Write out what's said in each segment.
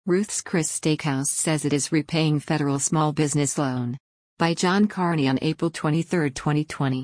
Ruth's Chris Steakhouse says it is repaying federal small business loan. By John Carney on April 23, 2020.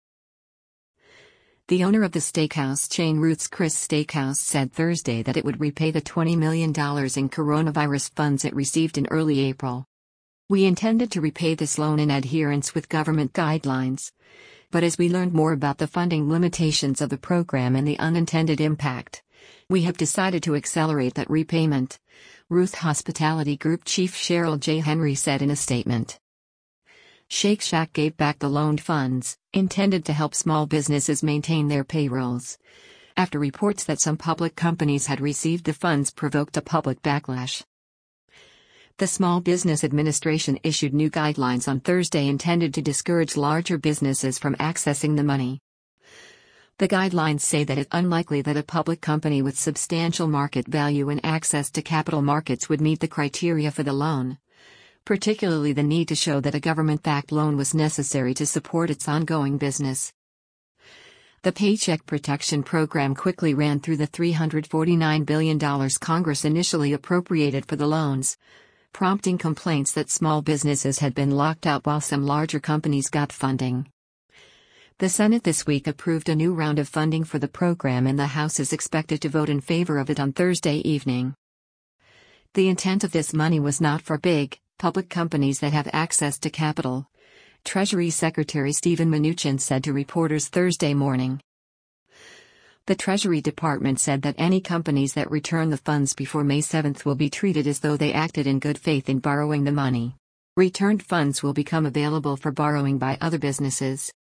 The owner of the steakhouse chain Ruth's Chris Steakhouse said Thursday that it would repay the $20 million in coronavirus funds it received in early April. We intended to repay this loan in adherence with government guidelines. But as we learned more about the funding limitations of the program and the unintended impact, we have decided to accelerate that repayment, Ruth Hospitality Group Chief Cheryl J. Henry said in a statement. Shake Shack gave back the loaned funds, intended to help small businesses maintain their payrolls, after reports that some public companies had received the funds provoked a public backlash. The Small Business Administration issued new guidelines on Thursday intended to discourage larger businesses from accessing the money. The guidelines say that it's unlikely that a public company with substantial market value and access to capital markets would meet the criteria for the loan, particularly the need to show that a government-backed loan was necessary to support its ongoing business. The Paycheck Protection Program quickly ran through the $349 billion Congress initially appropriated for the loans, prompting complaints that small businesses had been locked out while some larger companies got funding. The Senate this week approved a new round of funding for the program, and the House is expected to vote in favor of it on Thursday evening. The intent of this money was not for big, public companies that have access to capital, Treasury Secretary Steven Mnuchin said to reporters Thursday morning. The Treasury Department said that any companies that return the funds before May 7 will be treated as though they acted in good faith in borrowing the money. Returned funds will become available for borrowing by other businesses.